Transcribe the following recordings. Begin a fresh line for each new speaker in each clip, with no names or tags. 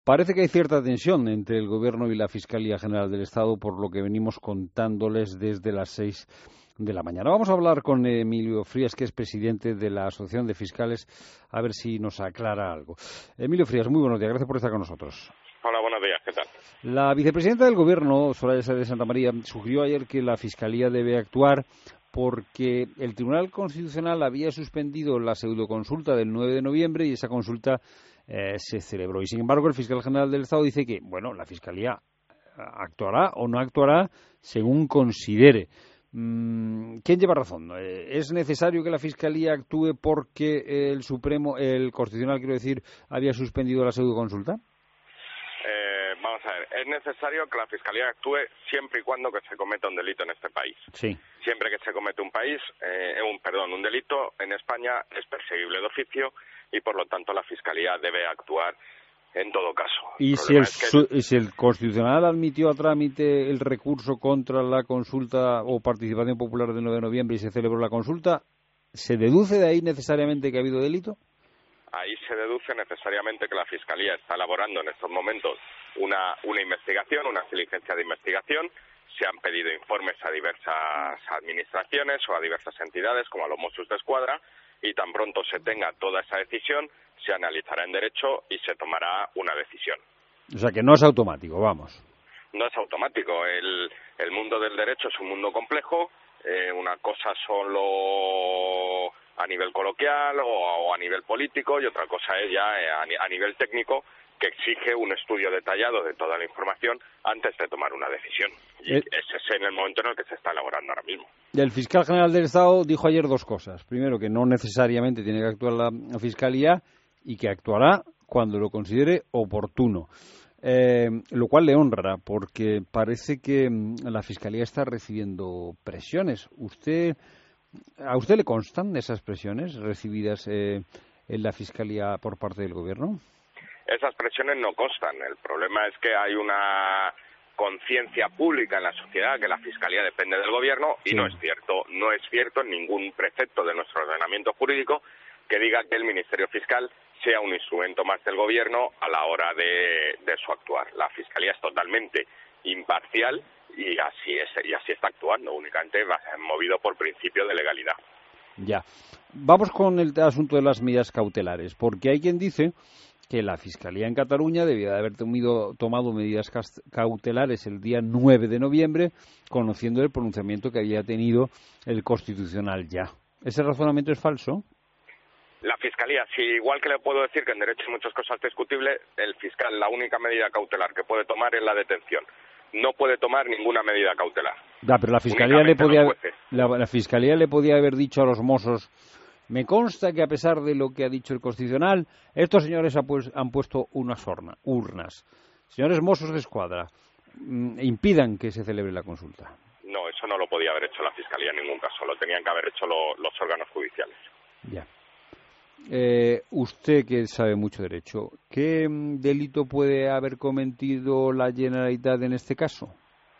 Parece que hay cierta tensión entre el Gobierno y la Fiscalía General del Estado, por lo que venimos contándoles desde las 6 de la mañana. Vamos a hablar con Emilio Frías, que es presidente de la Asociación de Fiscales, a ver si nos aclara algo. Emilio Frías, muy buenos días, gracias por estar con nosotros.
Hola, buenos días, ¿qué tal?
La vicepresidenta del Gobierno, Soraya Sáez de Santamaría, sugirió ayer que la Fiscalía debe actuar porque el Tribunal Constitucional había suspendido la pseudoconsulta del 9 de noviembre y esa consulta se celebró. Y sin embargo, el fiscal general del Estado dice que, bueno, la Fiscalía actuará o no actuará según considere. ¿Quién lleva razón? ¿Es necesario que la Fiscalía actúe porque el Constitucional, quiero decir, había suspendido la pseudoconsulta?
Vamos a ver, es necesario que la Fiscalía actúe siempre y cuando que se cometa un delito en este país.
Sí.
Siempre que se comete un delito en España es perseguible de oficio y por lo tanto la Fiscalía debe actuar en todo caso.
¿Y si el Constitucional admitió a trámite el recurso contra la consulta o participación popular del 9 de noviembre y se celebró la consulta, ¿se deduce de ahí necesariamente que ha habido delito?
Ahí se deduce necesariamente que la Fiscalía está elaborando en estos momentos una investigación, una diligencia de investigación. Se han pedido informes a diversas administraciones o a diversas entidades, como a los Mossos d'Esquadra, y tan pronto se tenga toda esa decisión, se analizará en derecho y se tomará una decisión.
O sea, que no es automático, vamos.
No es automático. El mundo del derecho es un mundo complejo. Una cosa solo a nivel coloquial o a nivel político y otra cosa es ya a nivel técnico, que exige un estudio detallado de toda la información antes de tomar una decisión. Y ese es en el momento en el que se está elaborando ahora mismo.
El fiscal general del Estado dijo ayer dos cosas. Primero, que no necesariamente tiene que actuar la Fiscalía y que actuará cuando lo considere oportuno. Lo cual le honra, porque parece que la Fiscalía está recibiendo presiones. ¿A usted le constan esas presiones recibidas en la Fiscalía por parte del Gobierno?
Esas presiones no constan. El problema es que hay una conciencia pública en la sociedad que la Fiscalía depende del Gobierno y sí. No es cierto. No es cierto ningún precepto de nuestro ordenamiento jurídico que diga que el Ministerio Fiscal sea un instrumento más del Gobierno a la hora de su actuar. La Fiscalía es totalmente imparcial y así está actuando, únicamente movido por principio de legalidad.
Ya. Vamos con el asunto de las medidas cautelares, porque hay quien dice que la Fiscalía en Cataluña debía de haber tomado medidas cautelares el día 9 de noviembre, conociendo el pronunciamiento que había tenido el Constitucional ya. ¿Ese razonamiento es falso?
La Fiscalía, sí, igual que le puedo decir que en derecho hay muchas cosas discutibles, el fiscal la única medida cautelar que puede tomar es la detención. No puede tomar ninguna medida cautelar.
Ya, pero la Fiscalía le podía haber dicho a los Mossos: me consta que a pesar de lo que ha dicho el Constitucional, estos señores han puesto unas urnas. Señores Mossos d'Esquadra, impidan que se celebre la consulta.
No, eso no lo podía haber hecho la Fiscalía en ningún caso. Lo tenían que haber hecho los órganos judiciales.
Ya. Usted, que sabe mucho derecho, ¿qué delito puede haber cometido la Generalitat en este caso?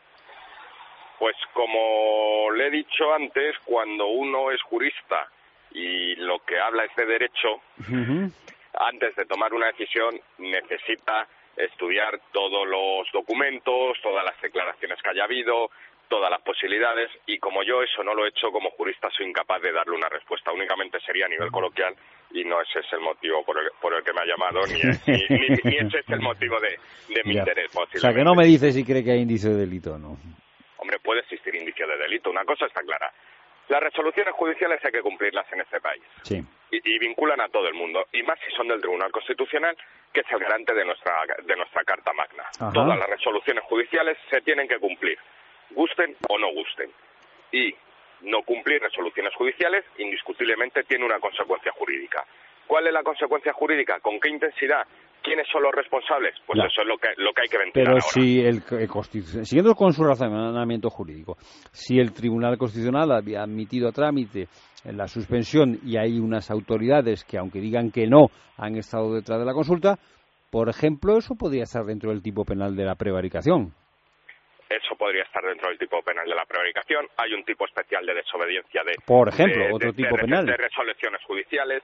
Pues como le he dicho antes, cuando uno es jurista y lo que habla es de derecho, antes de tomar una decisión necesita estudiar todos los documentos, todas las declaraciones que haya habido, todas las posibilidades, y como yo eso no lo he hecho, como jurista soy incapaz de darle una respuesta. Únicamente sería a nivel coloquial y no ese es el motivo por el que me ha llamado, ni ese es el motivo de mi interés.
O sea, que no me dice si cree que hay indicio de delito o no.
Hombre, puede existir indicio de delito, una cosa está clara. Las resoluciones judiciales hay que cumplirlas en este país.
Sí.
Y vinculan a todo el mundo, y más si son del Tribunal Constitucional, que es el garante de nuestra Carta Magna. Ajá. Todas las resoluciones judiciales se tienen que cumplir, gusten o no gusten. Y no cumplir resoluciones judiciales indiscutiblemente tiene una consecuencia jurídica. ¿Cuál es la consecuencia jurídica? ¿Con qué intensidad? ¿Quiénes son los responsables? Pues ya. Eso es lo que hay que ventilar.
Pero
ahora.
Si siguiendo con su razonamiento jurídico, si el Tribunal Constitucional había admitido a trámite la suspensión y hay unas autoridades que, aunque digan que no, han estado detrás de la consulta, por ejemplo, eso podría estar dentro del tipo penal de la prevaricación.
Eso podría estar dentro del tipo penal de la prevaricación. Hay un tipo especial de desobediencia
por ejemplo, otro tipo penal
de resoluciones judiciales.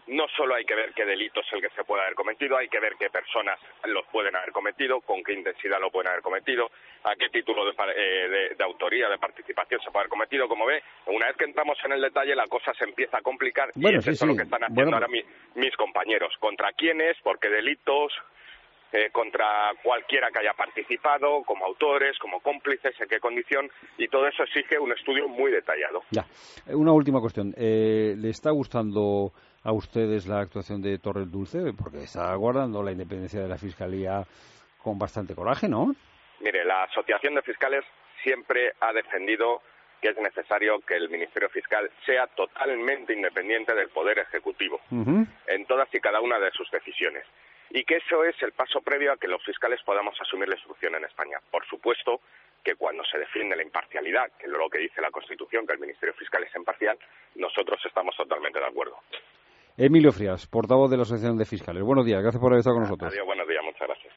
no solo hay que ver qué delito es el que se puede haber cometido, hay que ver qué personas los pueden haber cometido, con qué intensidad lo pueden haber cometido, a qué título de autoría, de participación se puede haber cometido. Como ve, una vez que entramos en el detalle, la cosa se empieza a complicar, y es eso lo que están haciendo ahora mis compañeros. ¿Contra quiénes? ¿Por qué delitos? Contra cualquiera que haya participado, como autores, como cómplices, en qué condición, y todo eso exige un estudio muy detallado.
Ya. Una última cuestión. ¿Le está gustando a ustedes la actuación de Torres Dulce? Porque está guardando la independencia de la Fiscalía con bastante coraje, ¿no?
Mire, la Asociación de Fiscales siempre ha defendido que es necesario que el Ministerio Fiscal sea totalmente independiente del Poder Ejecutivo en todas y cada una de sus decisiones. Y que eso es el paso previo a que los fiscales podamos asumir la instrucción en España. Por supuesto que cuando se defiende la imparcialidad, que es lo que dice la Constitución, que el Ministerio Fiscal es imparcial, nosotros estamos totalmente de acuerdo.
Emilio Frías, portavoz de la Asociación de Fiscales. Buenos días, gracias por haber estado con nosotros.
Adiós, buenos días, muchas gracias.